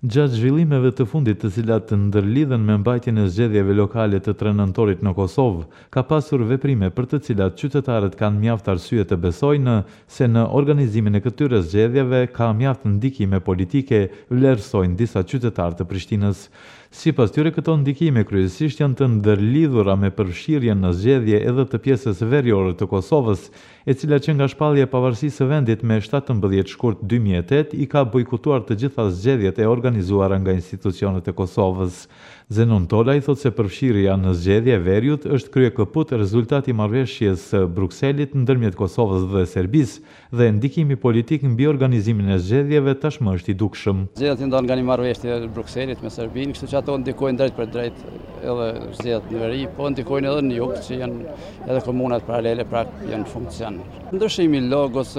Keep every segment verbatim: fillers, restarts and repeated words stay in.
Gjatë zhvillimeve të fundit të cilat të ndërlidhen me mbajtjen e zgjedhjeve lokale të tre nëntorit në Kosovë, ka pasur veprime për të cilat qytetarët kanë mjaft arsye të besojnë se në organizimin e këtyre zgjedhjeve ka mjaft ndikime politike, vlerësojnë disa qytetarë të Prishtinës. Sipas tyre, këto ndikime kryesisht janë të ndërlidhura me përfshirjen në zgjedhje edhe të pjesës veriore të Kosovës, e cila që nga shpallja e pavarësisë së vendit me shtatëmbëdhjetë shkurt dy mijë e tetë i ka bojkotuar të gjitha zgjedhjet e organizuara nga institucionet e Kosovës. Zenon Tolaj thotë se përfshirja në zgjedhje e veriut është kryekëput rezultati i marrëveshjes së Brukselit ndërmjet Kosovës dhe Serbisë dhe ndikimi politik mbi organizimin e zgjedhjeve tashmë është i dukshëm. Zgjedhjet i ndonë nga një marrëveshje e Brukselit me Serbinë, kështu që ato ndikojnë drejt për drejt edhe zgjedhjet në veri, po ndikojnë edhe në jug, që janë edhe komunat paralele pra janë funksion. Ndryshimi logos,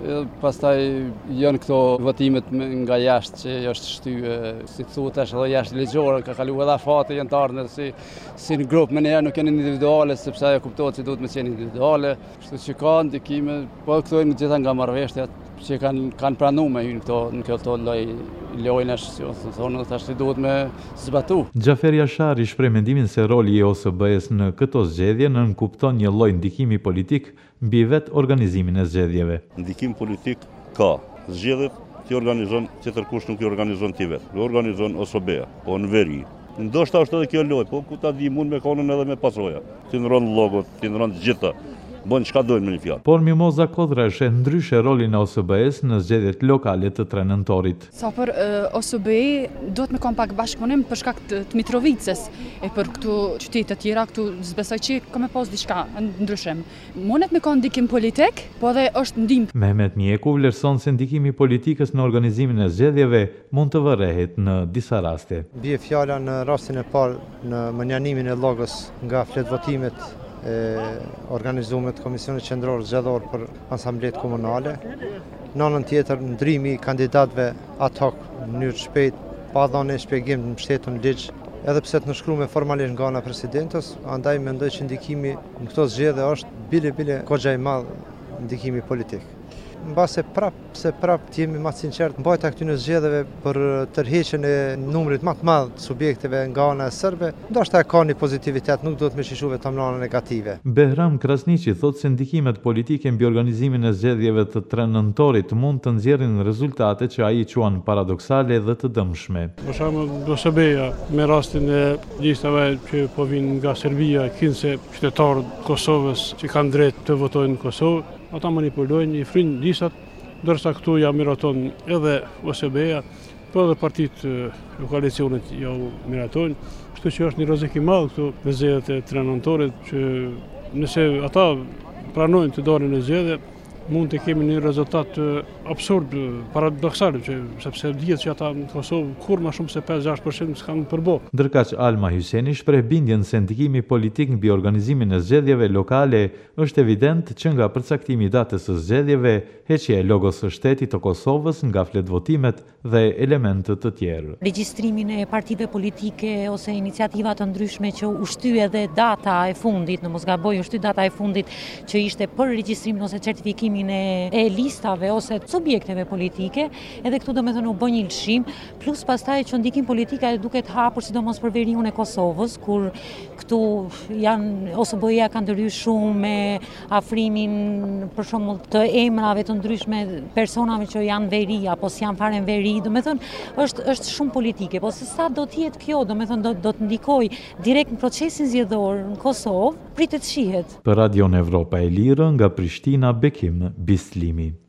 pastaj janë këto votimet nga jashtë që është shtyë, si thuhet tash edhe jashtë ligjore, ka kaluar edhe afate janë të ardhur si si në grup, më herë nuk janë individuale sepse ajo kuptohet se duhet të qenë individuale, kështu që ka ndikime, po këto janë gjitha nga marrëveshjet që kanë kanë pranuar me hyn këto në këto lloj lojnë ashtu si thonë tash duhet me zbatu. Xhafer Jashari shpreh mendimin se roli i O S B-s në këto zgjedhje nënkupton një lloj ndikimi politik mbi vetë organizimin e zgjedhjeve. Ndikim politik ka. Zgjedhjet ti organizon tjetër kush nuk i organizon ti vetë. Lo organizon O S B-ja, po në veri. Ndoshta është edhe kjo lojë, po ku ta di mund me konën edhe me pasoja. Ti ndron logot, ti ndron të gjitha. Bën çka dojnë me një fjalë. Por Mimoza Kodra e sheh ndryshe rolin e O S B-s në zgjedhjet lokale të tre nëntorit. Sa për uh, O S B-i duhet me kam pak bashkëpunim për shkak të, të Mitrovicës e për këtu qytete të tjera këtu s'besoj që ka me pas diçka ndryshim. Mundet me ka ndikim politik, po edhe është ndim. Mehmet Mjeku vlerëson se ndikimi politikës në organizimin e zgjedhjeve mund të vërrehet në disa raste. Bie fjala në rastin e parë në menjanimin e llogës nga fletvotimet e organizuar të Komisionit Qendror Zgjedhor për Asamblet Komunale. Në anën tjetër, ndrimi i kandidatëve ad hoc në mënyrë të shpejtë, pa dhënë shpjegim në mbështetjen ligj, edhe pse të nënshkruar formalisht nga ana e presidentës, andaj mendoj që ndikimi në këto zgjedhje është bile bile goxha i madh ndikimi politik. Mbase prap se prap të jemi më të sinqertë mbajtja këtyre zgjedhjeve për tërheqjen e numrit më të madh të subjekteve nga ana e serbe, ndoshta ka një pozitivitet, nuk duhet me shishuar vetëm anën negative. Behram Krasniqi thotë se ndikimet politike mbi organizimin e zgjedhjeve të tre nëntorit mund të nxjerrin rezultate që ai quan paradoksale dhe të dëmshme. Për shembull, O S B-ja me rastin e listave që po vinë nga Serbia, kinse qytetarët Kosovës që kanë drejt të votojnë në Kosovë, ata manipulojnë, i frynë listat, ndërsa këtu ja miraton edhe O S B-ja, po edhe partitë koalicionit ja miratojnë, kështu që është një rrezik i madh këtu me zgjedhjet e tre nëntorit që nëse ata pranojnë të dalin në zgjedhje, mund të kemi një rezultat absurd, paradoksal, që, sepse dihet që ata në Kosovë kur më shumë se pesë gjashtë përqind s'kanë përbo. Ndërkaq Alma Hyseni shpreh bindjen se ndikimi politik mbi organizimin e zgjedhjeve lokale është evident që nga përcaktimi i datës së zgjedhjeve, heqja e logos së shtetit të Kosovës nga fletvotimet dhe elemente të tjerë. Regjistrimin e partive politike ose iniciativa të ndryshme që u shty edhe data e fundit, në mos gaboj, u shty data e fundit që ishte për regjistrimin ose certifikimin e, e listave ose subjekteve politike, edhe këtu do me thënë u bë një lëshim, plus pastaj që ndikim politika e duket hapur sidomos për veriun e Kosovës, kur këtu janë O S B-ja kanë ndërhyr shumë me afrimin për shembull të emrave të ndryshme personave që janë veri apo s'janë fare në veri, do me thënë është është shumë politike, po se sa do të jetë kjo, do me thënë do, do të ndikoj direkt në procesin zgjedhor në Kosovë, pritet shihet. Për Radion Evropa e Lirë nga Prishtina, Bekim Bislimi.